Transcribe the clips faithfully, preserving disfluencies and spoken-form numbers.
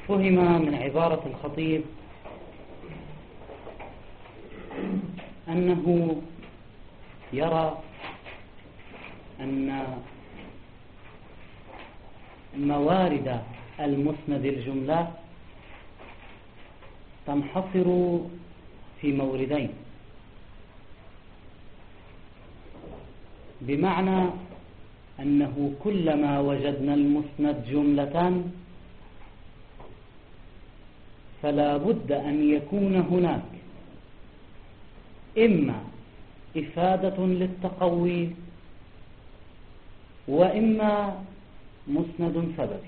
فهم من عبارة الخطيب أنه يرى أن موارد المسند الجملات تنحصر في موردين، بمعنى أنه كلما وجدنا المسند جملة فلا بد أن يكون هناك إما إفادة للتقوي وإما مسند سببي.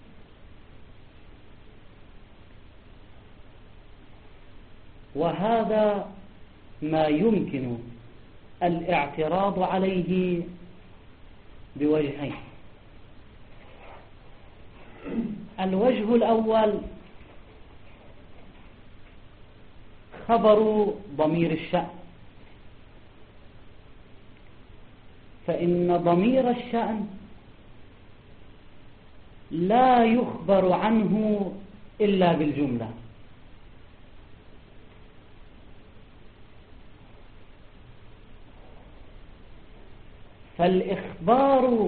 وهذا ما يمكن الاعتراض عليه بوجهين. الوجه الأول خبر ضمير الشأن، فإن ضمير الشأن لا يخبر عنه إلا بالجملة، فالإخبار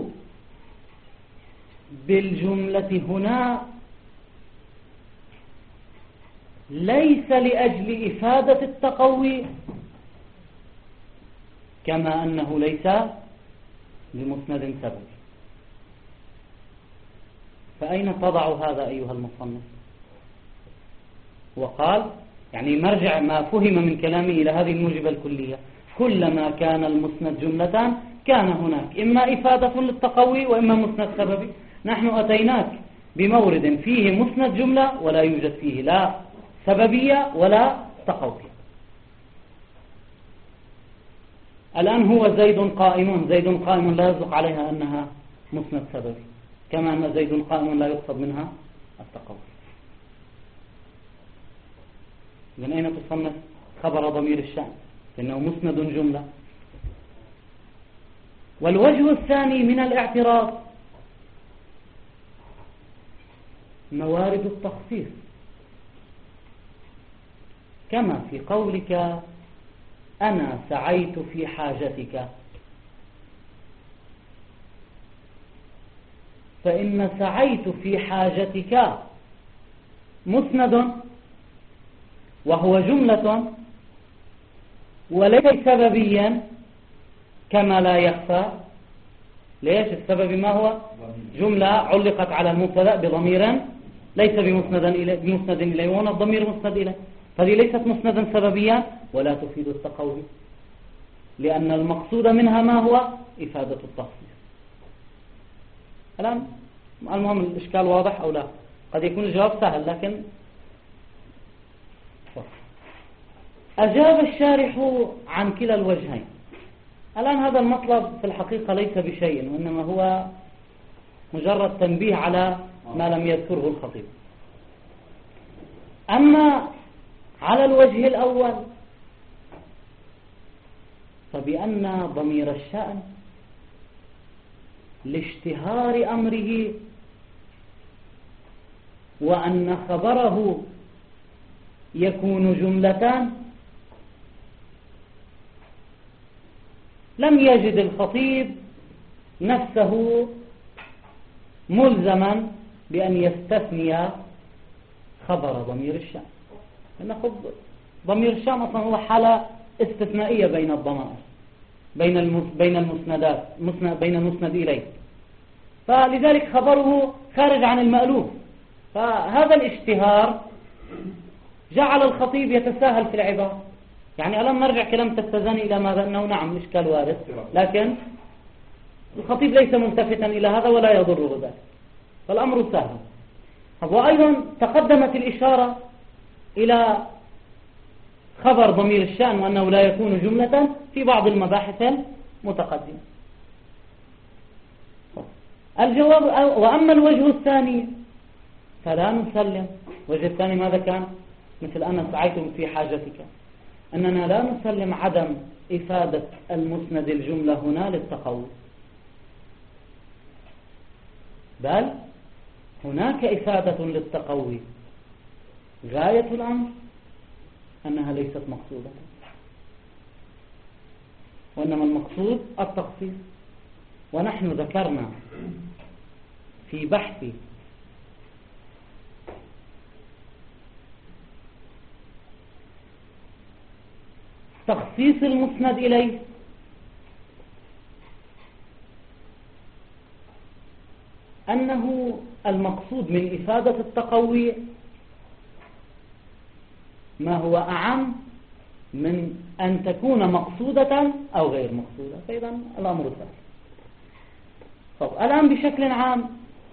بالجملة هنا ليس لأجل إفادة التقوي كما أنه ليس لمسند سببي. فأين تضع هذا أيها المصنف؟ وقال يعني مرجع ما فهم من كلامه إلى هذه الموجبة الكلية: كلما كان المسند جملتان كان هناك إما إفادة للتقوي وإما مسند سببي. نحن أتيناك بمورد فيه مسند جملة ولا يوجد فيه لا سببية ولا تقوية. الآن هو زيد قائم، زيد قائم لا يصدق عليها أنها مسند سببي، كما أن زيد قائم لا يقصد منها التقوي. من أين تصنف خبر ضمير الشأن؟ لأنه مسند جملة. والوجه الثاني من الاعتراض موارد التخصيص، كما في قولك أنا سعيت في حاجتك، فإن سعيت في حاجتك مسند وهو جملة وليس سببيا كما لا يخفى. ليش؟ السبب ما هو؟ جملة علقت على المبتدأ بضمير ليس بمسند إليه، بمسند إليه، وهنا الضمير مسند إليه، فهذه ليست مسندا سببيا ولا تفيد التقوي، لأن المقصود منها ما هو؟ إفادة التخصيص. الآن المهم الإشكال واضح أو لا؟ قد يكون الجواب سهل، لكن أجاب الشارح عن كلا الوجهين. الآن هذا المطلب في الحقيقة ليس بشيء، وإنما هو مجرد تنبيه على ما لم يذكره الخطيب. أما على الوجه الأول فبأن ضمير الشأن لاشتهار أمره وأن خبره يكون جملتان لم يجد الخطيب نفسه ملزما بأن يستثني خبر ضمير الشأن، لأن ضمير الشأن أصلا هو حالة استثنائية بين الضمائر، بين بين المسندات، بين المسند إليه، فلذلك خبره خارج عن المألوف. فهذا الاشتهار جعل الخطيب يتساهل في العبارة. يعني ألم نرجع كلام تستزني إلى ماذا؟ أنه نعم إشكال وارد، لكن الخطيب ليس ملتفتا إلى هذا ولا يضره ذلك، فالأمر سهل. وأيضا تقدمت الإشارة إلى خبر ضمير الشأن وأنه لا يكون جملة في بعض المباحث المتقدمة. الجواب: وأما الوجه الثاني فلا نسلم. الوجه الثاني ماذا كان؟ مثل أنا سعيت في حاجتك، أننا لا نسلم عدم إفادة المسند الجملة هنا للتقوي، بل هناك إفادة للتقوي، غاية الأمر أنها ليست مقصودة، وإنما المقصود التخصيص. ونحن ذكرنا في بحث تخصيص المسند إليه أنه المقصود من إفادة التقوي ما هو أعم من أن تكون مقصودة أو غير مقصودة. فإذا الأمر سهل. طب الآن بشكل عام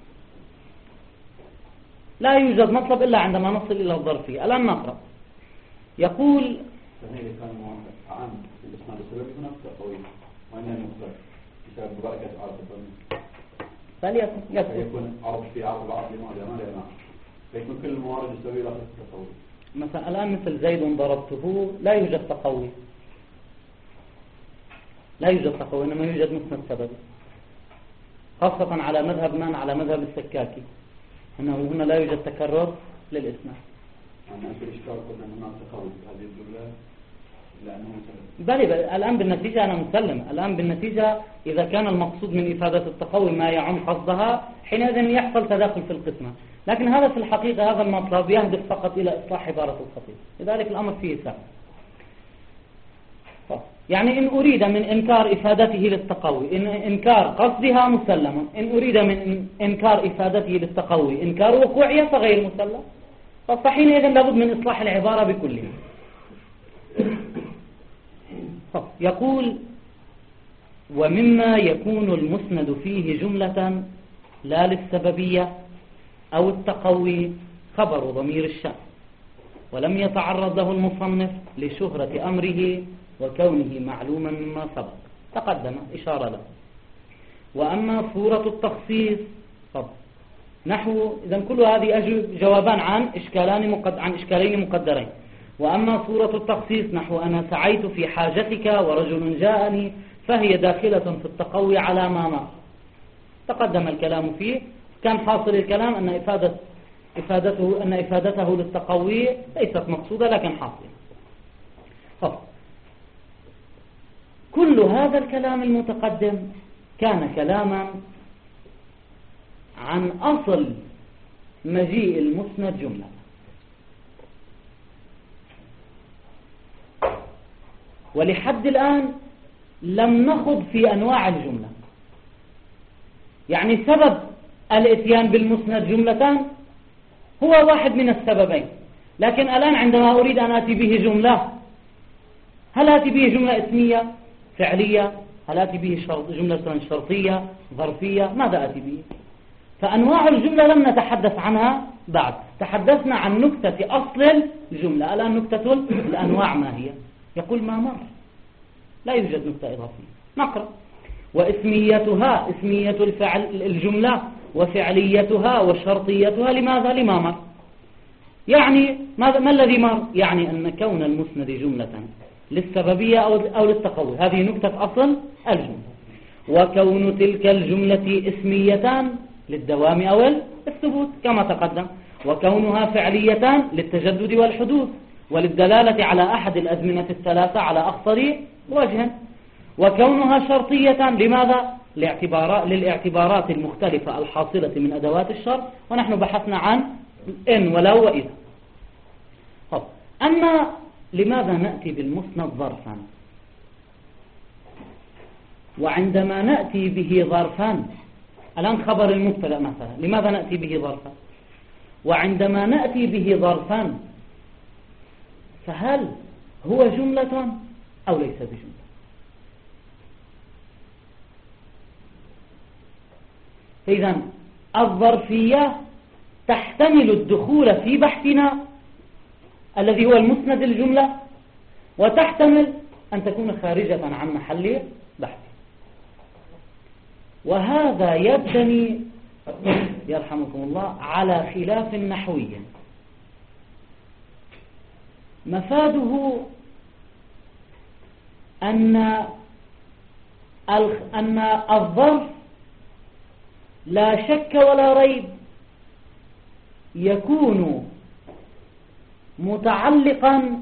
لا يوجد مطلب إلا عندما نصل إلى الظرفية. الآن نقرأ. يقول إذا كان عام الإسناد السبب هناك تقوي وأن المختلف بسبب بركة عرض الضمير فليكن يكون عرض في عرض بعض لماذا ما لنا فيكون كل الموارد السبب لا تتقوي. مثلا الآن مثل زيد ضربته لا يوجد تقوي، لا يوجد تقوي، إنما يوجد مسند سببي، خاصة على مذهب من؟ على مذهب السكاكي، أنه هنا لا يوجد تكرر للإسناد. يعني أنت الإشكال قلنا أنه ما تقوي هذه الجملة لأنه مسلم. بل الآن بالنتيجة أنا مسلم. الآن بالنتيجة إذا كان المقصود من إفادة التقوي ما يعم قصدها حينئذ يحصل تداخل في القسمة، لكن هذا في الحقيقة هذا المطلب يهدف فقط إلى إصلاح عبارة الخطيب، لذلك الأمر فيه سهل. يعني إن أريد من إنكار إفادته للتقوي إن إنكار قصدها مسلم، إن أريد من إنكار إفادته للتقوي إنكار وقوعية فغير مسلم، فحينئذ لابد من إصلاح العبارة بكلها. يقول ومما يكون المسند فيه جملة لا للسببية أو التقوي خبر ضمير الشأن، ولم يتعرض له المصنف لشهرة أمره وكونه معلوما مما سبق تقدم إشارة له. وأما صورة التخصيص طب نحو إذن كل هذه أجب جوابان عن إشكالان مقد... عن إشكالين مقدرين. وأما صورة التخصيص نحو أنا سعيت في حاجتك ورجل جاءني فهي داخلة في التقوي على ما ما تقدم الكلام فيه. كان حاصل الكلام أن إفادة إفادته أن إفادته للتقوي ليست مقصودة لكن حاصل. طب كل هذا الكلام المتقدم كان كلاما عن أصل مجيء المسند جملة. ولحد الآن لم نخض في أنواع الجملة، يعني سبب الاتيان بالمسند جملتان هو واحد من السببين، لكن الآن عندما أريد أن أتي به جملة هل أتي به جملة اسمية فعلية؟ هل أتي به شرط جملة شرطية ظرفية؟ ماذا أتي به؟ فأنواع الجملة لم نتحدث عنها بعد، تحدثنا عن نكتة أصل الجملة. الآن نكتة الأنواع ما هي؟ يقول ما مر لا يوجد نكتة إضافية. نقرأ واسميتها اسمية الفعل الجملة وفعليتها وشرطيتها لماذا؟ لما مر. يعني ماذا ما الذي مر؟ يعني أن كون المسند جملة للسببية أو أو للتقوي هذه نكتة أصل الجملة، وكون تلك الجملة اسميتان للدوام أو الثبوت كما تقدم، وكونها فعليتان للتجدد والحدوث وللدلالة على أحد الأزمنة الثلاثة على أخطر وجه، وكونها شرطية لماذا؟ لاعتبارات للاعتبارات المختلفة الحاصلة من أدوات الشرط، ونحن بحثنا عن إن ولو وإذا. طب أما لماذا نأتي بالمسند ظرفا؟ وعندما نأتي به ظرفا الآن خبر المبتدأ مثلا لماذا نأتي به ظرفا؟ وعندما نأتي به ظرفا فهل هو جملة أو ليس بجملة؟ إذن الظرفية تحتمل الدخول في بحثنا الذي هو المسند الجملة، وتحتمل أن تكون خارجة عن محل بحث. وهذا يبني يرحمكم الله على خلاف نحوي مفاده أن أن الظرف لا شك ولا ريب يكون متعلقا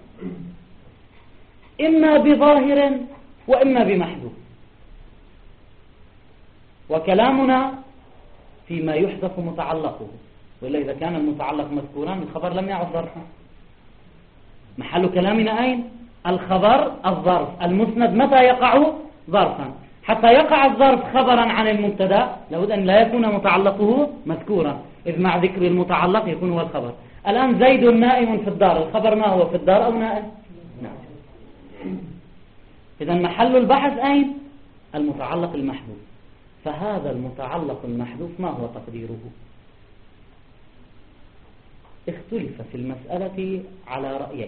إما بظاهر وإما بمحذوف، وكلامنا فيما يحذف متعلقه، وإلا إذا كان المتعلق مذكورا الخبر لم يعد ظرفا. محل كلامنا أين؟ الخبر الظرف المسند متى يقع ظرفا. حتى يقع الظرف خبرا عن المبتدا لابد أن لا يكون متعلقه مذكورا، إذ مع ذكر المتعلق يكون هو الخبر. الآن زيد نائم في الدار، الخبر ما هو؟ في الدار أو نائم؟ نعم. إذا محل البحث أين؟ المتعلق المحذوف. فهذا المتعلق المحذوف ما هو تقديره؟ اختلف في المسألة على رأيين.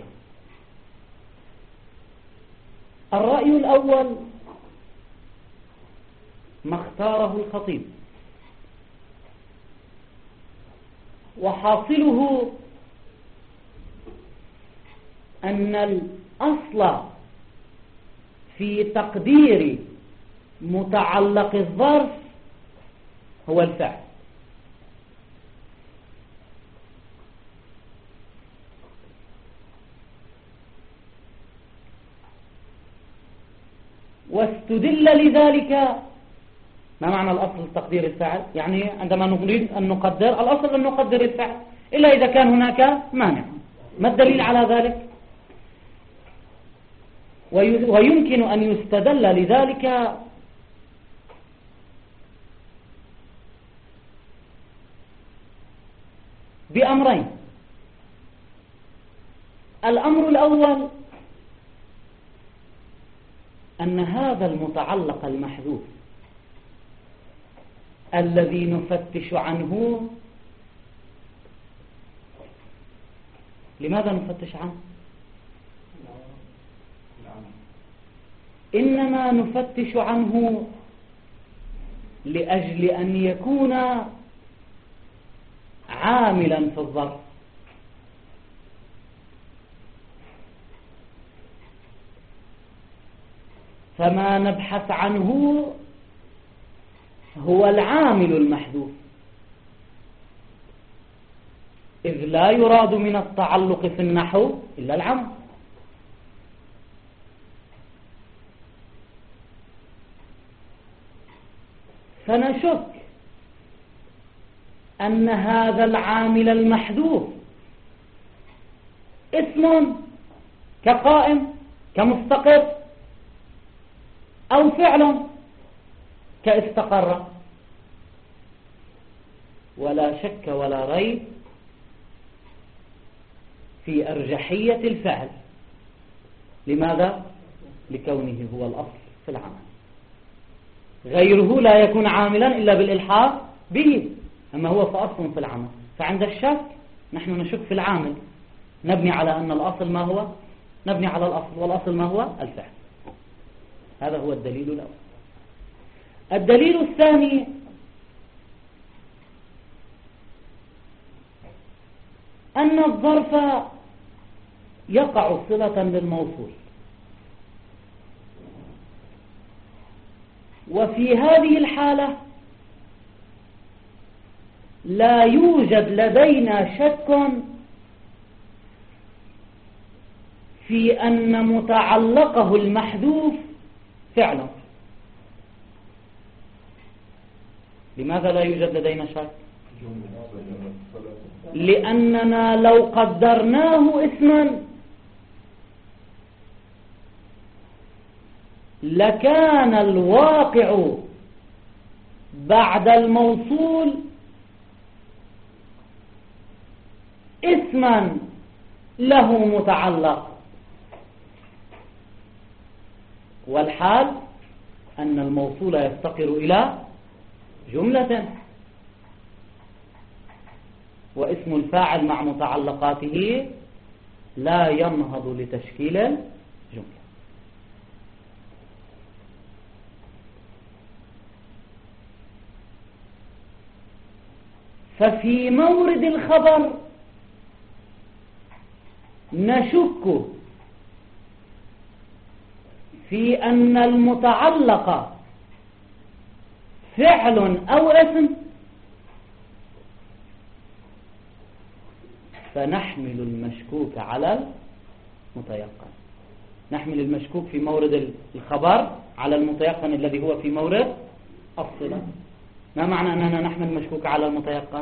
الرأي الأول ما اختاره الخطيب، وحاصله أن الأصل في تقدير متعلق الظرف هو الفعل، واستدل لذلك. ما معنى الأصل تقدير الفعل؟ يعني عندما نريد أن نقدر الأصل أن نقدر الفعل إلا إذا كان هناك مانع. ما الدليل على ذلك؟ ويمكن أن يستدل لذلك بأمرين. الأمر الأول أن هذا المتعلق المحذوف الذي نفتش عنه، لماذا نفتش عنه؟ إنما نفتش عنه لأجل أن يكون عاملا في الظرف. فما نبحث عنه هو العامل المحذوف، إذ لا يراد من التعلق في النحو إلا العمل. فنشك أن هذا العامل المحذوف اسم كقائم كمستقر، أو فعل كاستقر. ولا شك ولا ريب في أرجحية الفعل. لماذا؟ لكونه هو الأصل في العمل، غيره لا يكون عاملا إلا بالإلحاق به، أما هو فأصل في العمل. فعند الشك نحن نشك في العامل، نبني على أن الأصل ما هو؟ نبني على الأصل، والأصل ما هو؟ الفعل. هذا هو الدليل الأول. الدليل الثاني أن الظرف يقع صلة بالموصول، وفي هذه الحالة لا يوجد لدينا شك في أن متعلقه المحذوف فعلا. لماذا لا يوجد لدينا شك؟ لأننا لو قدرناه اسما لكان الواقع بعد الموصول اسما له متعلق، والحال أن الموصول يفتقر إلى جملة، واسم الفاعل مع متعلقاته لا ينهض لتشكيل الجملة. ففي مورد الخبر نشك في أن المتعلق فعل أو اسم، فنحمل المشكوك على المتيقن. نحمل المشكوك في مورد الخبر على المتيقن الذي هو في مورد الصلة. ما معنى أننا نحمل المشكوك على المتيقن؟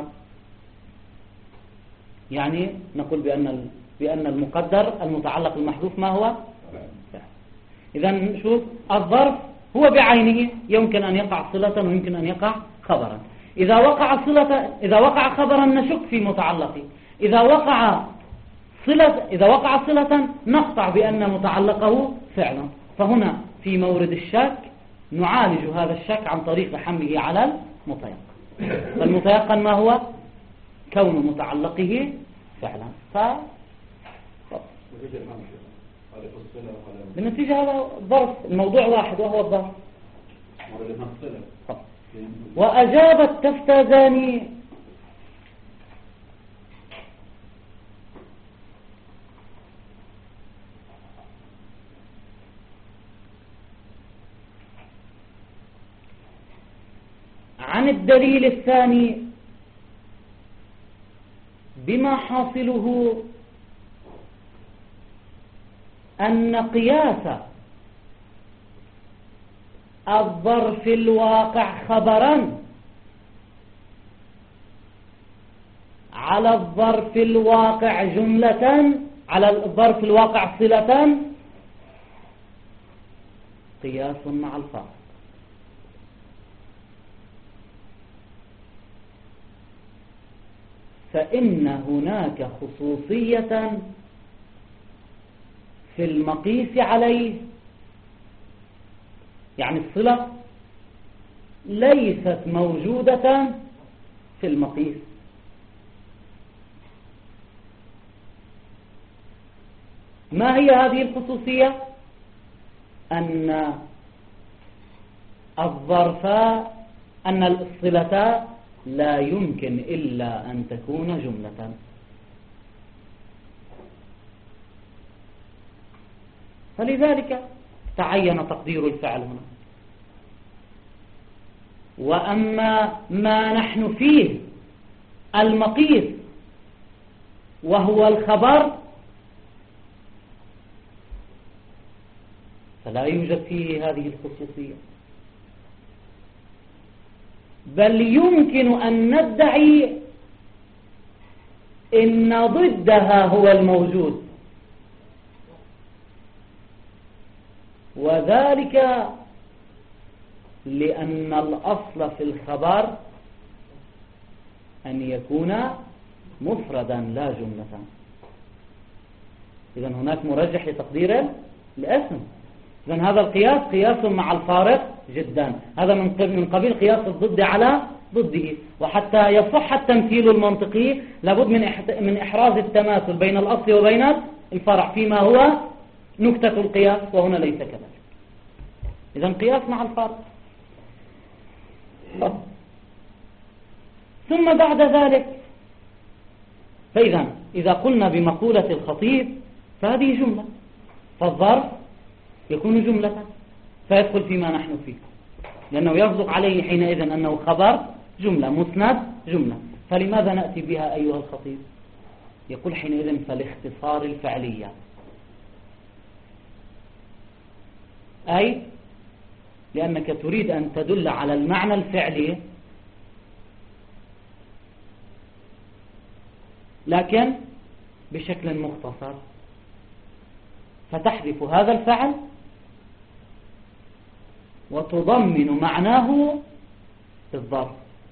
يعني نقول بأن بأن المقدر المتعلق المحذوف ما هو؟ إذن شوف، الظرف هو بعينه يمكن أن يقع صلة ويمكن أن يقع خبرا. إذا وقع صلة إذا وقع خبرا نشك في متعلقه، إذا وقع صلة إذا وقع صلة نقطع بأن متعلقه فعلا. فهنا في مورد الشك نعالج هذا الشك عن طريق حمله على المتيقن. فالمتيقن ما هو؟ كون متعلقه فعلا. ف بالنتيجة هذا ظرف، الموضوع واحد وهو الظرف. وأجاب التفتازاني عن الدليل الثاني بما حاصله أن قياس الظرف الواقع خبرا على الظرف الواقع جملة على الظرف الواقع صلة قياس مع الفارق. فإن هناك خصوصية في المقيس عليه، يعني الصلة ليست موجودة في المقيس. ما هي هذه الخصوصية؟ أن الظرف أن الصلة لا يمكن إلا أن تكون جملة. فلذلك تعين تقدير الفعل هنا. وأما ما نحن فيه المقيس وهو الخبر فلا يوجد فيه هذه الخصوصية، بل يمكن أن ندعي إن ضدها هو الموجود، وذلك لأن الأصل في الخبر أن يكون مفردا لا جملة. إذن هناك مرجح لتقدير الاسم. إذن هذا القياس قياس مع الفارق جدا. هذا من قبيل قياس الضد على ضده. وحتى يصح التمثيل المنطقي لابد من من إحراز التماثل بين الأصل وبين الفرع فيما هو نكتة القياس، وهنا ليس كذلك. إذن قياس مع الفارق. ثم بعد ذلك فإذا إذا قلنا بمقولة الخطيب فهذه جملة، فالظرف يكون جملة فيدخل فيما نحن فيه، لأنه يصدق عليه حينئذ أنه خبر جملة مسند جملة. فلماذا نأتي بها أيها الخطيب؟ يقول حينئذ فالاختصار الفعلية، أي لأنك تريد أن تدل على المعنى الفعلي لكن بشكل مختصر، فتحذف هذا الفعل وتضمن معناه في الظرف.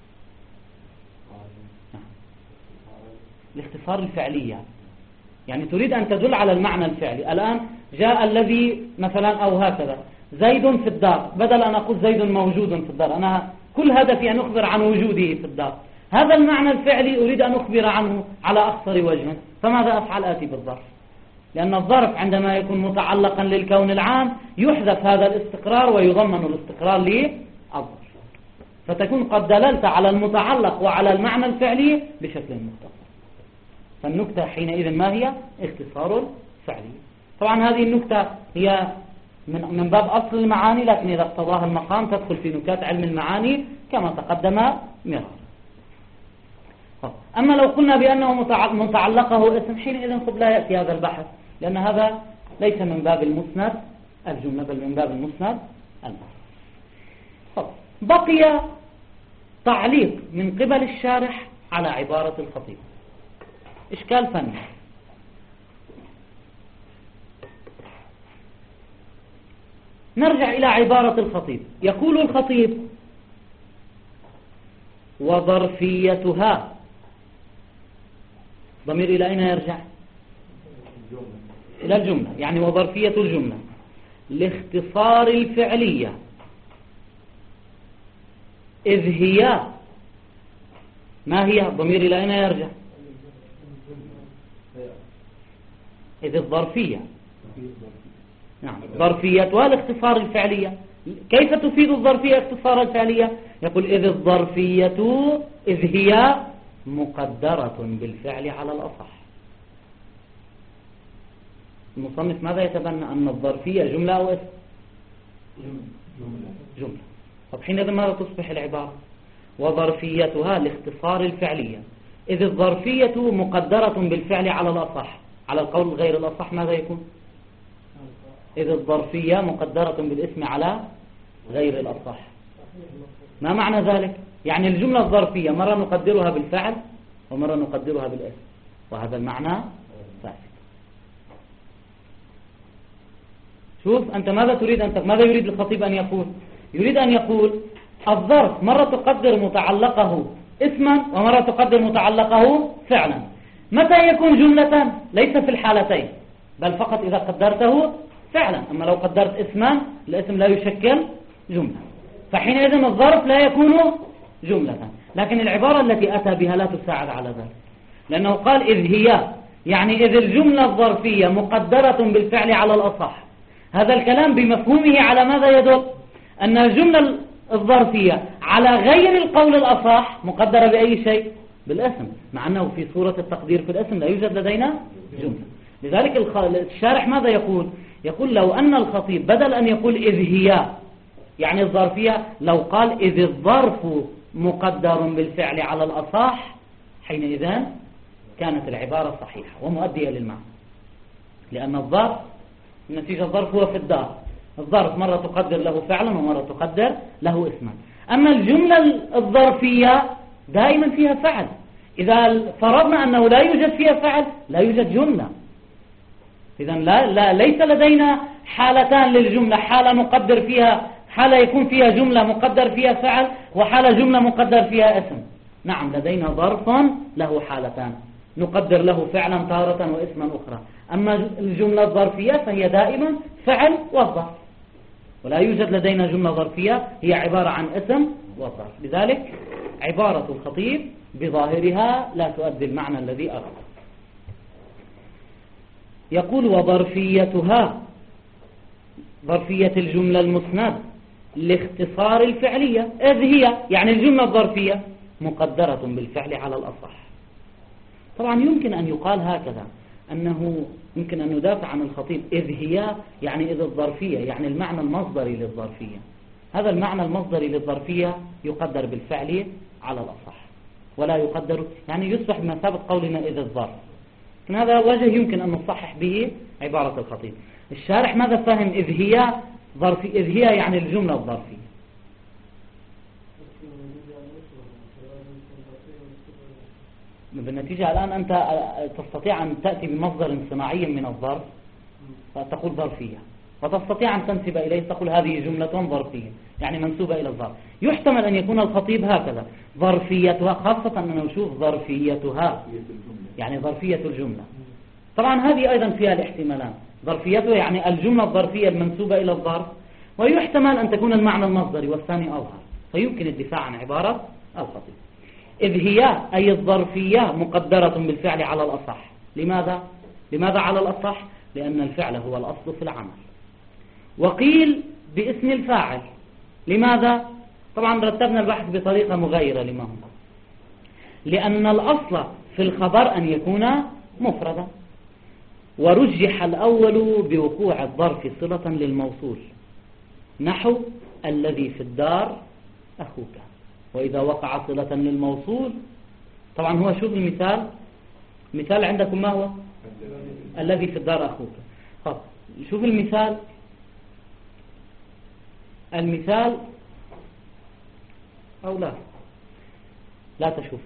الاختصار الفعلية يعني تريد أن تدل على المعنى الفعلي. الآن جاء الذي مثلا أو هكذا زيد في الدار، بدل أن أقول زيد موجود في الدار، أنا كل هدفي أن أخبر عن وجوده في الدار. هذا المعنى الفعلي أريد أن أخبر عنه على أقصر وجه، فماذا أفعل؟ آتي بالظرف، لأن الظرف عندما يكون متعلقا للكون العام يحذف هذا الاستقرار ويضمن الاستقرار للظرف، فتكون قد دللت على المتعلق وعلى المعنى الفعلي بشكل مختصر. فالنكتة حينئذ ما هي؟ اختصار فعلي. طبعا هذه النكتة هي من من باب أصل المعاني، لكن إذا اقتضاها المقام تدخل في نكات علم المعاني كما تقدم مرارا. أما لو قلنا بأنه متعلقه اسم حينئذ خب لا يأتي هذا البحث، لأن هذا ليس من باب المسند الجملة بل من باب المسند المفرد. بقي تعليق من قبل الشارح على عبارة الخطيب، إشكال فني. نرجع إلى عبارة الخطيب. يقول الخطيب: وظرفيتها، ضمير إلى أين يرجع؟ إلى الجملة، يعني وظرفية الجملة لاختصار الفعلية، إذ هي، ما هي؟ ضمير إلى أين يرجع؟ إذ الظرفية، نعم، ظرفيتها لاختصار الفعلية. كيف تفيد الظرفية اختصار الفعلية؟ يقول: إذ الظرفية، إذ هي مقدرة بالفعل على الأصح. المصنف ماذا يتبنى؟ أن الظرفية جملة أو اسم؟ جملة. طب حينئذ ماذا تصبح العبارة؟ وظرفيتها لاختصار الفعلية، إذ الظرفية مقدرة بالفعل على الأصح. على القول غير الأصح ماذا يكون؟ إذ الظرفية مقدرة بالاسم على غير الأصح. ما معنى ذلك؟ يعني الجملة الظرفية مرة نقدرها بالفعل ومرة نقدرها بالاسم، وهذا المعنى فاسد. شوف أنت ماذا تريد أنت ماذا يريد الخطيب أن يقول؟ يريد أن يقول الظرف مرة تقدر متعلقه اسما ومرة تقدر متعلقه فعلا. متى يكون جملة؟ ليس في الحالتين، بل فقط إذا قدرته فعلا. أما لو قدرت اسما الاسم لا يشكل جملة، فحينئذ الظرف لا يكون جملة. لكن العبارة التي أتى بها لا تساعد على ذلك، لأنه قال إذ هي، يعني إذ الجملة الظرفية مقدرة بالفعل على الأصح. هذا الكلام بمفهومه على ماذا يدل؟ أن الجملة الظرفية على غير القول الأصح مقدرة بأي شيء؟ بالاسم، مع أنه في صورة التقدير في الاسم لا يوجد لدينا جملة. لذلك الشارح ماذا يقول؟ يقول لو أن الخطيب بدل أن يقول إذ هي يعني الظرفية، لو قال إذ الظرف مقدر بالفعل على الأصح، حينئذ كانت العبارة صحيحة ومؤدية للمعنى، لأن الظرف نتيجة الظرف هو في الدار. الظرف مرة تقدر له فعلا ومرة تقدر له اسما. أما الجملة الظرفية دائما فيها فعل. إذا فرضنا أنه لا يوجد فيها فعل لا يوجد جملة. إذن لا, لا ليس لدينا حالتان للجملة، حالة نقدر فيها، حالة يكون فيها جملة مقدر فيها فعل، وحالة جملة مقدر فيها اسم. نعم، لدينا ظرف له حالتان نقدر له فعلا تارة واسما أخرى. أما الجملة الظرفية فهي دائما فعل وظرف، ولا يوجد لدينا جملة ظرفية هي عبارة عن اسم وظرف. لذلك عبارة الخطيب بظاهرها لا تؤدي المعنى الذي أراد. يقول وظرفيتها، ظرفية الجملة المسند لاختصار الفعلية، إذ هي يعني الجملة الظرفية مقدرة بالفعل على الأصح. طبعا يمكن أن يقال هكذا، أنه يمكن أن ندافع عن الخطيب إذ هي يعني إذ الظرفية، يعني المعنى المصدري للظرفية. هذا المعنى المصدري للظرفية يقدر بالفعل على الأصح ولا يقدر، يعني يصبح بمثابة قولنا إذ الظرف. لكن هذا وجه يمكن أن نصحح به عبارة الخطيب. الشارح ماذا فهم إذ هي ظرفي؟ إذ هي يعني الجملة الظرفية. بالنتيجة الآن أنت تستطيع أن تأتي بمصدر صناعي من الظرف فتقول ظرفية، وتستطيع أن تنسب إليه تقول هذه جملة ظرفية يعني منسوبة إلى الظرف. يحتمل أن يكون الخطيب هكذا ظرفيتها، خاصة أنه نشوف ظرفيتها يعني ظرفية الجملة. طبعا هذه أيضا فيها الاحتمالان، ظرفيتها يعني الجملة الظرفية المنسوبة إلى الظرف، ويحتمل أن تكون المعنى المصدري والثاني أظهر، فيمكن الدفاع عن عبارة الخطيب. إذ هي أي الظرفية مقدرة بالفعل على الأصح. لماذا؟ لماذا على الأصح؟ لأن الفعل هو الأصل في العمل. وقيل باسم الفاعل. لماذا؟ طبعا رتبنا البحث بطريقة مغايرة لما هو، لأن الأصل في الخبر أن يكون مفردا، ورجح الأول بوقوع الظرف صلة للموصول، نحو الذي في الدار أخوك. وإذا وقع صلة للموصول طبعا هو شوف المثال، مثال عندكم ما هو؟ الذي في الدار أخوك. طب شوف المثال، المثال أو لا لا تشوف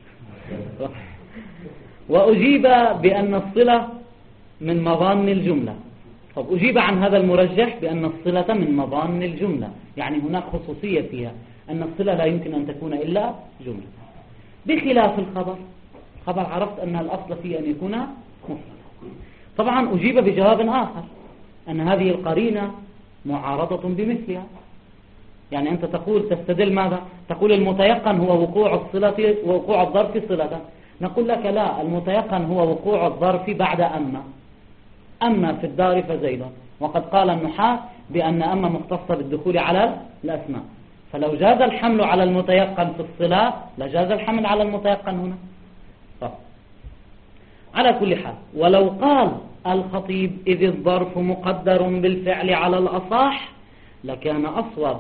وأجيب بأن الصلة من مظان الجملة. طب أجيب عن هذا المرجح بأن الصلة من مظان الجملة، يعني هناك خصوصية فيها أن الصلة لا يمكن أن تكون إلا جملة، بخلاف الخبر. خبر عرفت أن الأصل فيه أن يكون مفرد. طبعا أجيب بجواب آخر أن هذه القرينة معارضة بمثلها، يعني أنت تقول تستدل ماذا؟ تقول المتيقن هو وقوع الصلة ووقوع الظرف صلة. نقول لك لا، المتيقن هو وقوع الظرف بعد أما. أما في الدار فزيد، وقد قال النحاة بأن أما مختصة بالدخول على الأسماء، فلو جاز الحمل على المتيقن في الصلة لجاز الحمل على المتيقن هنا. طب على كل حال، ولو قال الخطيب إذ الظرف مقدر بالفعل على الأصح لكان أصوب،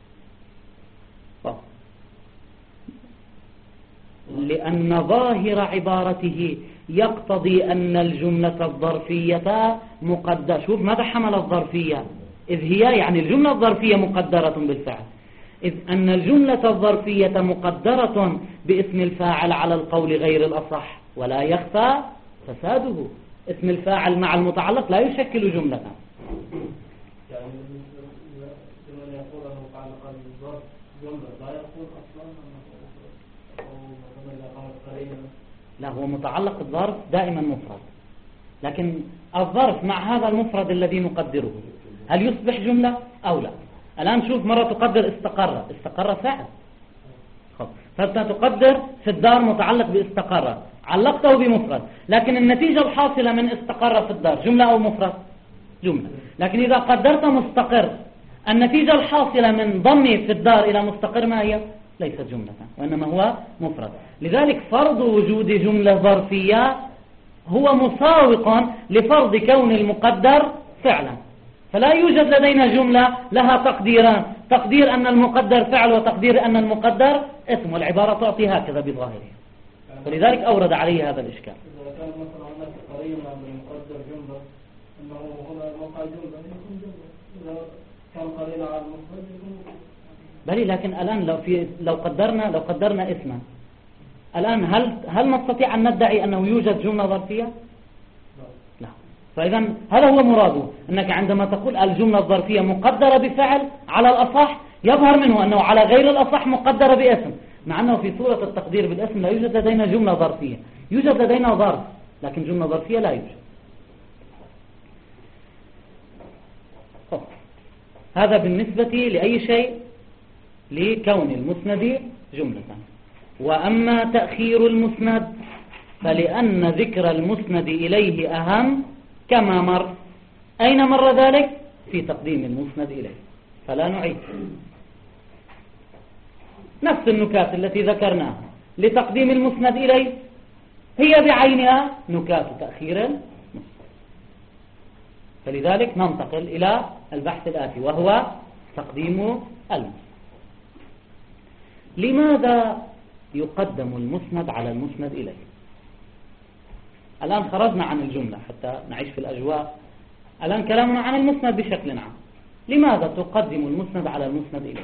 لأن ظاهر عبارته يقتضي أن الجملة الظرفية مقدرة. شوف ماذا حمل الظرفية؟ إذ هي يعني الجملة الظرفية مقدرة بالفعل، إذ أن الجملة الظرفية مقدرة باسم الفاعل على القول غير الأصح، ولا يخفى فساده. اسم الفاعل مع المتعلق لا يشكل جملة. يعني لمن يقول أنه فعل قال الظرف جملة لا يقول أصلا لا، هو متعلق الظرف دائما مفرد، لكن الظرف مع هذا المفرد الذي نقدره هل يصبح جملة أو لا؟ الآن شوف، مرة تقدر استقر، استقر فعل، فأنت تقدر في الدار متعلق باستقر، علقته بمفرد، لكن النتيجة الحاصلة من استقر في الدار جملة أو مفرد؟ جملة. لكن إذا قدرت مستقر، النتيجة الحاصلة من ضمه في الدار إلى مستقر ما هي؟ ليست جملة، وإنما هو مفرد. لذلك فرض وجود جملة ظرفية هو مساوق لفرض كون المقدر فعلا. فلا يوجد لدينا جملة لها تقديران، تقدير أن المقدر فعل وتقدير أن المقدر اسم، والعبارة تعطي هكذا بظاهرها. فلذلك أورد عليه هذا الإشكال. إذا كان مثلا هناك قرينة من مقدر جملة أنه هنا موقع جملة يكون جملة، إذا كان قرينة على المفرد يكون بلي. لكن الآن لو في لو قدرنا لو قدرنا اسما، الآن هل هل نستطيع أن ندعي أنه يوجد جملة ظرفية؟ لا. فإذا هذا هو مراده، أنك عندما تقول الجملة الظرفية مقدرة بفعل على الأصح، يظهر منه أنه على غير الأصح مقدرة باسم، مع أنه في صورة التقدير بالاسم لا يوجد لدينا جملة ظرفية. يوجد لدينا ظرف، لكن جملة ظرفية لا يوجد. هذا بالنسبة لأي شيء لكون المسند جملة. وأما تأخير المسند فلأن ذكر المسند إليه أهم كما مر. أين مر ذلك؟ في تقديم المسند إليه، فلا نعيد. نفس النكات التي ذكرناها لتقديم المسند إليه هي بعينها نكات تأخير المسند. فلذلك ننتقل إلى البحث الآتي، وهو تقديم المسند. لماذا يقدم المسند على المسند إليه؟ الآن خرجنا عن الجملة حتى نعيش في الأجواء. الآن كلامنا عن المسند بشكل عام. لماذا تقدم المسند على المسند إليه؟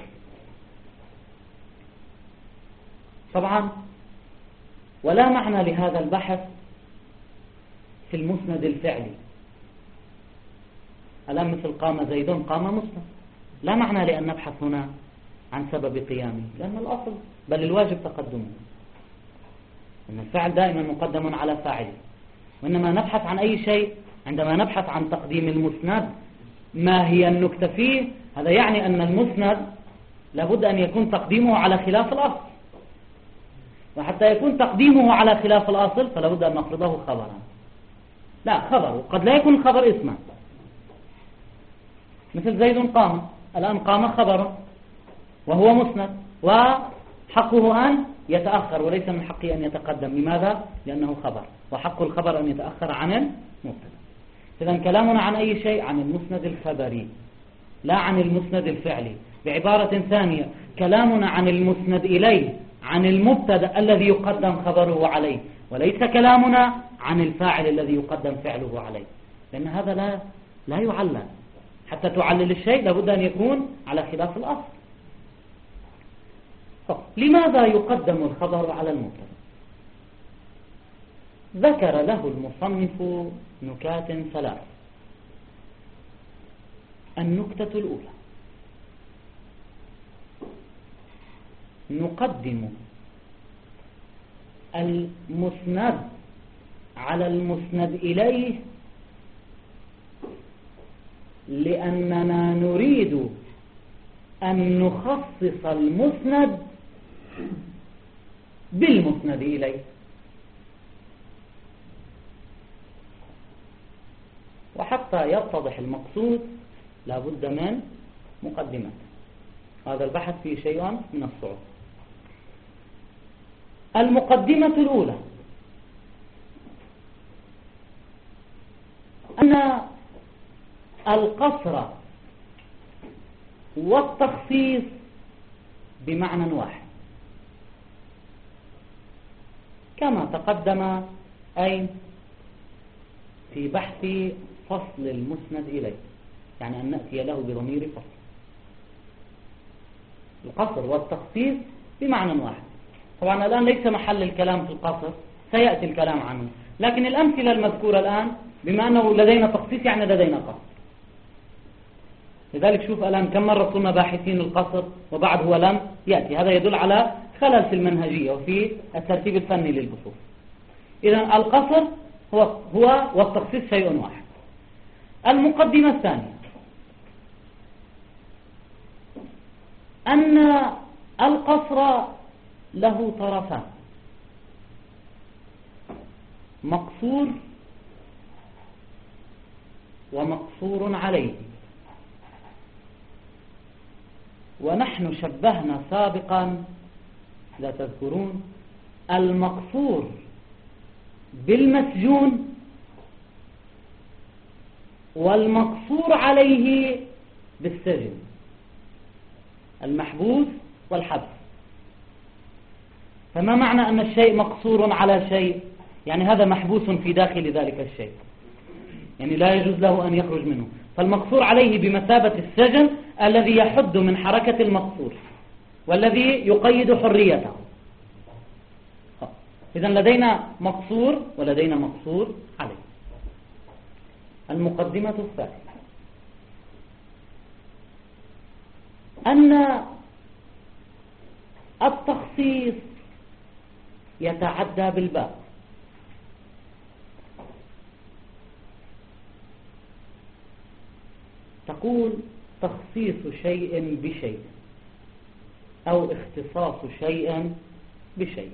طبعا ولا معنى لهذا البحث في المسند الفعلي. الآن مثل قام زيد، قام مسند، لا معنى لأن نبحث هنا عن سبب قيامه، لأن الأصل بل الواجب تقدمه، أن الفعل دائما مقدم على فاعله. وإنما نبحث عن أي شيء عندما نبحث عن تقديم المسند، ما هي النكتة فيه؟ هذا يعني أن المسند لابد أن يكون تقديمه على خلاف الأصل، وحتى يكون تقديمه على خلاف الأصل فلابد أن نفرضه خبرا. لا، خبر قد لا يكون خبر اسما، مثل زيد قام، الآن قام خبره وهو مسند، وحقه أن يتأخر وليس من حقه أن يتقدم. لماذا؟ لأنه خبر، وحق الخبر أن يتأخر عن المبتدا. إذن كلامنا عن أي شيء؟ عن المسند الخبري لا عن المسند الفعلي. بعبارة ثانية، كلامنا عن المسند إليه عن المبتدأ الذي يقدم خبره عليه، وليس كلامنا عن الفاعل الذي يقدم فعله عليه، لأن هذا لا لا يعلل. حتى تعلل الشيء لابد أن يكون على خلاف الأصل. لماذا يقدم الخبر على المبتدأ؟ ذكر له المصنف نكات ثلاث. النكتة الأولى: نقدم المسند على المسند إليه لأننا نريد أن نخصص المسند بالمسند إليه. وحتى يتضح المقصود لا بد من مقدمة. هذا البحث فيه شيء من الصعوبة. المقدمة الأولى: أن القصر والتخصيص بمعنى واحد، كما تقدم أي في بحث فصل المسند إليه، يعني أن نأتي له بضمير فصل. القصر والتخصيص بمعنى واحد. طبعا الآن ليس محل الكلام في القصر، سيأتي الكلام عنه، لكن الأمثلة المذكورة الآن بما أنه لدينا تخصيص يعني لدينا قصر. لذلك شوف الآن كم مرة صرنا باحثين القصر وبعد هو لم يأتي. هذا يدل على خلل في المنهجية وفي الترتيب الفني للبحوث. إذن القصر هو, هو والتخصيص شيء واحد. المقدمة الثانية: أن القصر له طرفان، مقصور ومقصور عليه. ونحن شبهنا سابقا لا تذكرون المقصور بالمسجون والمقصور عليه بالسجن، المحبوس والحبس. فما معنى أن الشيء مقصور على شيء؟ يعني هذا محبوس في داخل ذلك الشيء، يعني لا يجوز له أن يخرج منه. فالمقصور عليه بمثابة السجن الذي يحد من حركة المقصور والذي يقيد حريته. إذن لدينا مقصور ولدينا مقصور عليه. المقدمة الثالثة: أن التخصيص يتعدى بالباب. تقول تخصيص شيء بشيء أو اختصاص شيء بشيء.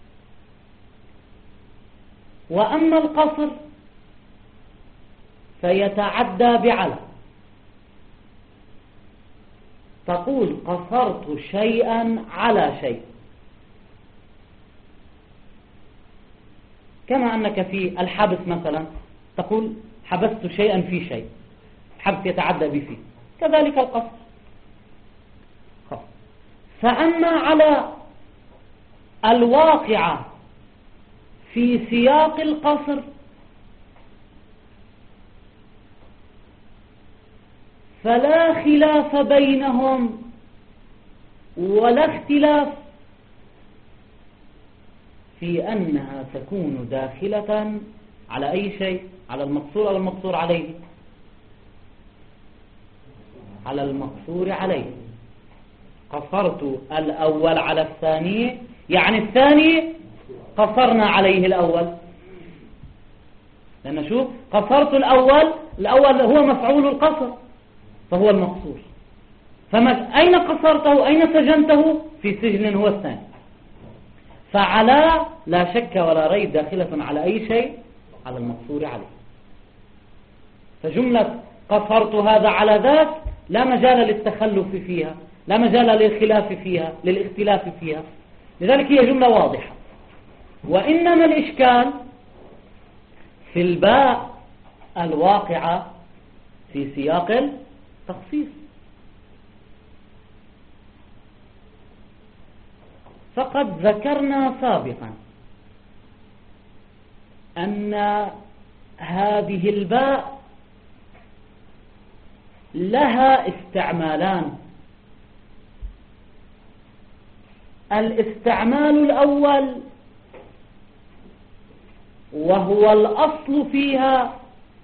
وأما القصر فيتعدى بعلى. تقول قصرت شيئا على شيء، كما أنك في الحبس مثلا تقول حبست شيئا في شيء، حبس يتعدى بفيه، كذلك القصر. فأما على الواقعة في سياق القصر فلا خلاف بينهم ولا اختلاف في أنها تكون داخلة على أي شيء، على المقصور أو المقصور عليه، على المقصور عليه. قصرت الأول على الثاني، يعني الثاني قصرنا عليه الأول. لأن شوف قصرت الأول، الأول هو مفعول القصر فهو المقصور. فما أين قصرته أين سجنته؟ في سجن هو الثاني. فعلى لا شك ولا ريب داخلة على أي شيء، على المقصور عليه. فجملة قصرت هذا على ذاك لا مجال للتخلف فيها، لا مجال للخلاف فيها، للاختلاف فيها. لذلك هي جملة واضحة. وإنما الإشكال في الباء الواقعة في سياق التخصيص. فقد ذكرنا سابقا أن هذه الباء لها استعمالان. الاستعمال الأول وهو الأصل فيها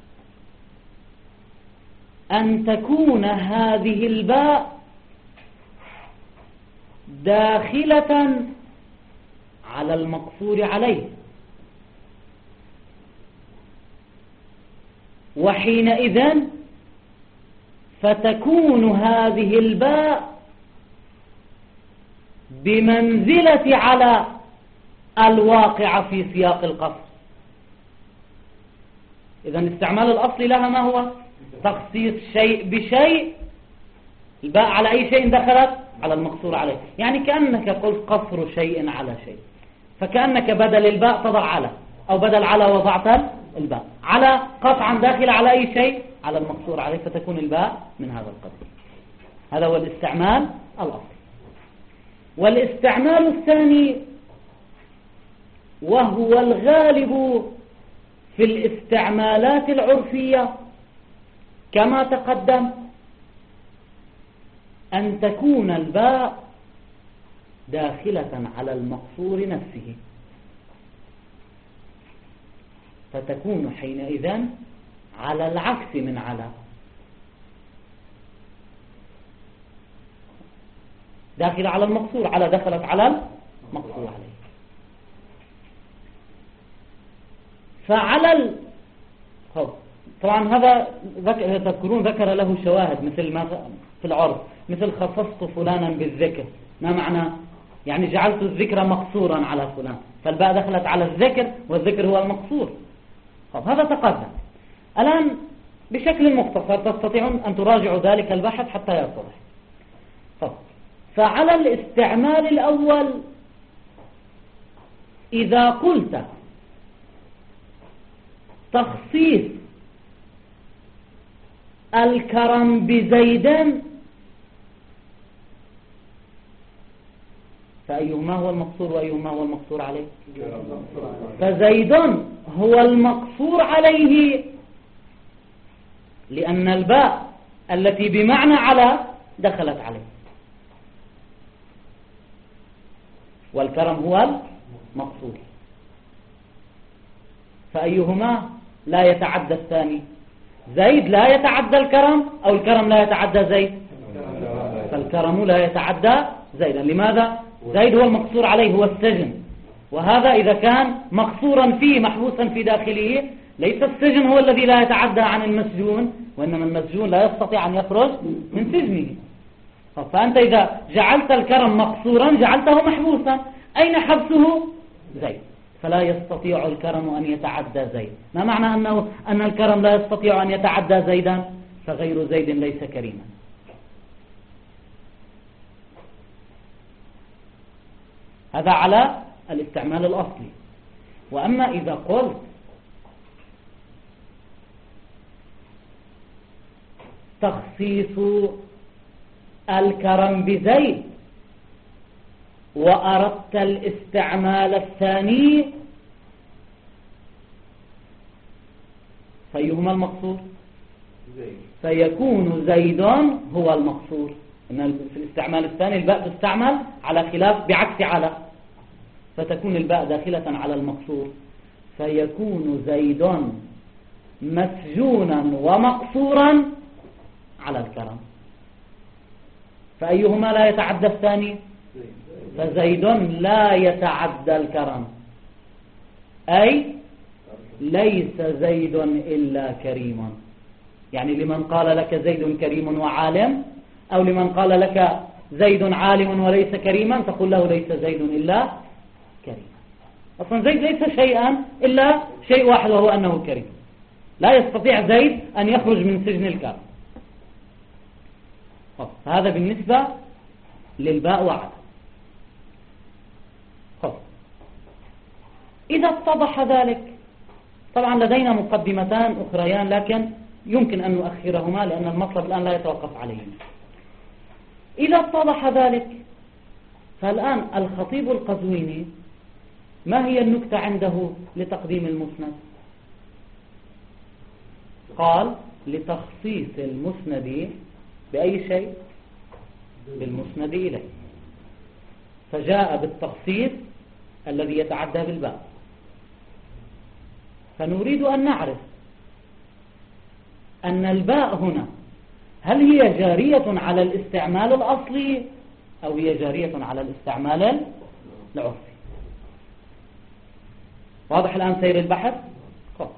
أن تكون هذه الباء داخلة على المقصور عليه، وحينئذ فتكون هذه الباء بمنزلة على الواقع في سياق القصر. إذن استعمال الأصل لها ما هو؟ تخصيص شيء بشيء. الباء على أي شيء دخلت؟ على المقصور عليه. يعني كأنك قلت قصر شيء على شيء، فكأنك بدل الباء تضع على، أو بدل على وضعت الباء. على قطعا داخل على أي شيء؟ على المقصور عليه، فتكون الباء من هذا القبيل. هذا هو الاستعمال الأصلي. والاستعمال الثاني وهو الغالب في الاستعمالات العرفية كما تقدم، أن تكون الباء داخلة على المقصور نفسه، فتكون حينئذ على العكس من على. داخل على المقصور، على دخلت على المقصور عليه. فعلى ال... طبعا هذا ذك... تذكرون ذكر له شواهد مثل ما في العرض، مثل خصصت فلانا بالذكر. ما معنى؟ يعني جعلت الذكر مقصورا على فلان، فالباء دخلت على الذكر والذكر هو المقصور. طب هذا تقدم. الآن بشكل مختصر تستطيعون أن تراجعوا ذلك البحث حتى يتضح. طب فعلى الاستعمال الأول إذا قلت تخصيص الكرم بزيد، فأيهما هو المقصور وأيهما هو المقصور عليه؟ فزيد هو المقصور عليه، لأن الباء التي بمعنى على دخلت عليه، والكرم هو المقصور. فأيهما لا يتعدى الثاني؟ زيد لا يتعدى الكرم، أو الكرم لا يتعدى زيد؟ فالكرم لا يتعدى زيدا. لماذا؟ زيد هو المقصور عليه، هو السجن، وهذا إذا كان مقصورا فيه محبوسا في داخله، ليس السجن هو الذي لا يتعدى عن المسجون، وإنما المسجون لا يستطيع أن يخرج من سجنه. فأنت إذا جعلت الكرم مقصورا جعلته محبوسا. أين حبسه؟ زيد، فلا يستطيع الكرم أن يتعدى زيد. ما معنى أنه أن الكرم لا يستطيع أن يتعدى زيدا؟ فغير زيد ليس كريما. هذا على الاستعمال الأصلي. وأما إذا قلت تخصيص الكرم بزيد وأردت الاستعمال الثاني، فأيهما المقصور؟ فيكون زيد هو المقصور. إن في الاستعمال الثاني الباء تستعمل على خلاف بعكس على، فتكون الباء داخلة على المقصور، فيكون زيد مسجونا ومقصورا على الكرم. فأيهما لا يتعدى الثاني؟ فزيد لا يتعدى الكرم، أي ليس زيد إلا كريم. يعني لمن قال لك زيد كريم وعالم، أو لمن قال لك زيد عالم وليس كريما، تقول له ليس زيد إلا كريم. أصلا زيد ليس شيئا إلا شيء واحد، وهو أنه كريم. لا يستطيع زيد أن يخرج من سجن الكرم. هذا بالنسبة للباء وعلى. إذا اتضح ذلك، طبعا لدينا مقدمتان أخريان لكن يمكن أن نؤخرهما لأن المطلب الآن لا يتوقف عليهما. إذا اتضح ذلك فالآن الخطيب القزويني ما هي النكتة عنده لتقديم المسند؟ قال لتخصيص المسند بأي شيء؟ بالمسند إليه، فجاء بالتخصيص الذي يتعدى بالباء. فنريد أن نعرف أن الباء هنا هل هي جارية على الاستعمال الأصلي أو هي جارية على الاستعمال العرفي؟ واضح الآن سير البحث؟ خب.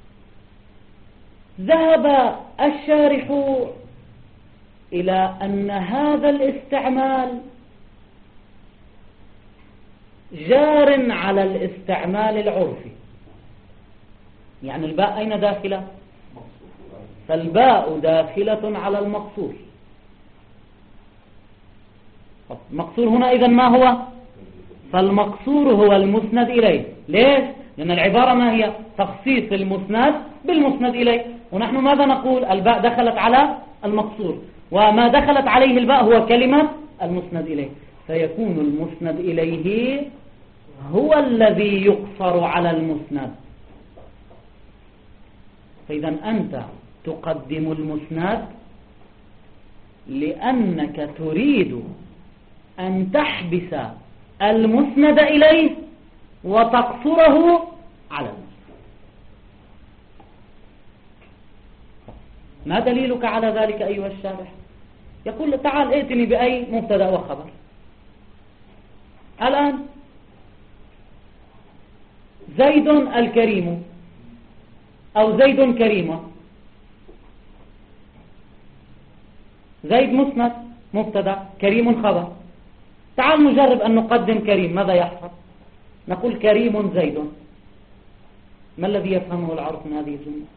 ذهب الشارح إلى أن هذا الاستعمال جار على الاستعمال العرفي. يعني الباء أين داخلة؟ فالباء داخلة على المقصور. المقصور هنا إذن ما هو؟ فالمقصور هو المسند إليه. ليش؟ لأن العبارة ما هي؟ تخصيص المسند بالمسند إليه، ونحن ماذا نقول؟ الباء دخلت على المقصور، وما دخلت عليه الباء هو كلمة المسند إليه، فيكون المسند إليه هو الذي يقصر على المسند. فإذا أنت تقدم المسند لأنك تريد أن تحبس المسند إليه وتقصره على المسند. ما دليلك على ذلك أيها الشارح؟ يقول تعال ائتني بأي مبتدأ وخبر. الآن زيد الكريم أو زيد كريمة. زيد مسند مبتدأ، كريم خبر. تعال نجرب أن نقدم كريم، ماذا يحصل؟ نقول كريم زيد. ما الذي يفهمه العرف من هذه الجملة؟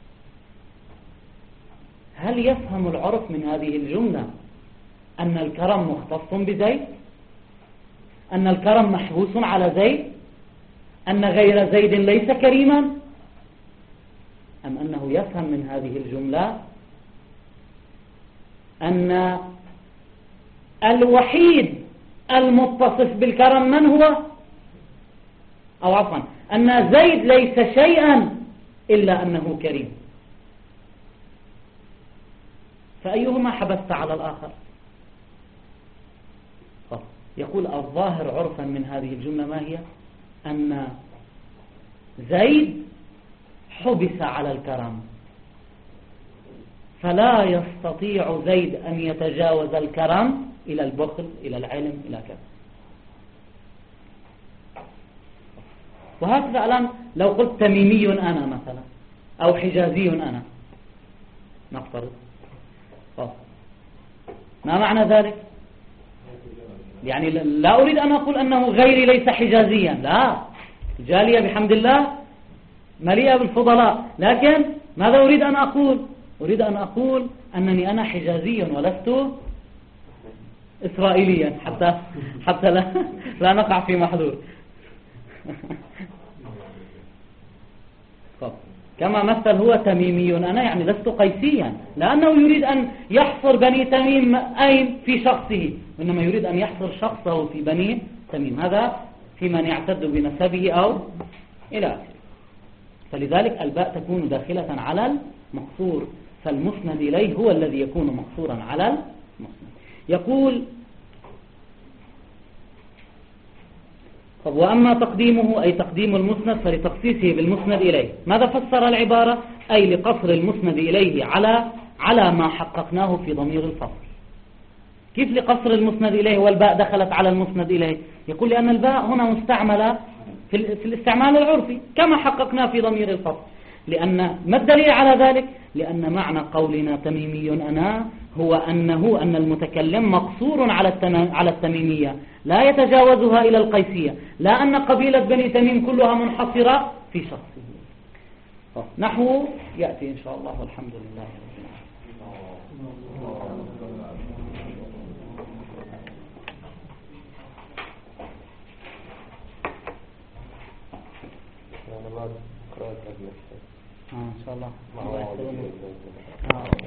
هل يفهم العرف من هذه الجملة أن الكرم مختص بزيد؟ أن الكرم محبوس على زيد؟ أن غير زيد ليس كريما؟ أم أنه يفهم من هذه الجملة أن الوحيد المتصف بالكرم من هو؟ أو عفوا أن زيد ليس شيئا إلا أنه كريم. فأيهما حبست على الآخر؟ يقول الظاهر عرفا من هذه الجملة ما هي؟ أن زيد حبس على الكرم، فلا يستطيع زيد أن يتجاوز الكرم إلى البخل، إلى العلم، إلى كذا. وهكذا الآن لو قلت تميمي أنا مثلا أو حجازي أنا نفترض، ما معنى ذلك؟ يعني لا أريد أن أقول أنه غيري ليس حجازيا، لا، جالية بحمد الله مليئة بالفضلاء، لكن ماذا أريد أن أقول؟ أريد أن أقول أنني أنا حجازي ولست إسرائيليا، حتى حتى لا, لا نقع في محظور. كما مثل هو تميمي أنا، يعني لست قيسيا، لأنه يريد أن يحصر بني تميم أين في شخصه، وإنما يريد أن يحصر شخصه في بني تميم، هذا في من يعتد بنسبه أو إلى آخره. فلذلك الباء تكون داخلة على المقصور، فالمسند إليه هو الذي يكون مقصورا على المسند. يقول وأما تقديمه أي تقديم المسند فلتخصيصه بالمسند إليه. ماذا فسر العبارة؟ أي لقصر المسند إليه على على ما حققناه في ضمير الفصل. كيف لقصر المسند إليه والباء دخلت على المسند إليه؟ يقول لأن الباء هنا مستعملة في, في الاستعمال العرفي كما حققنا في ضمير الفصل. لأن ما الدليل على ذلك؟ لأن معنى قولنا تميمي أنا هو أنه أن المتكلم مقصور على على التميمية، لا يتجاوزها إلى القيسية، لا أن قبيلة بني تميم كلها منحصرة في شخصه. نحو يأتي إن شاء الله، والحمد لله رب العالمين. آه إن شاء الله.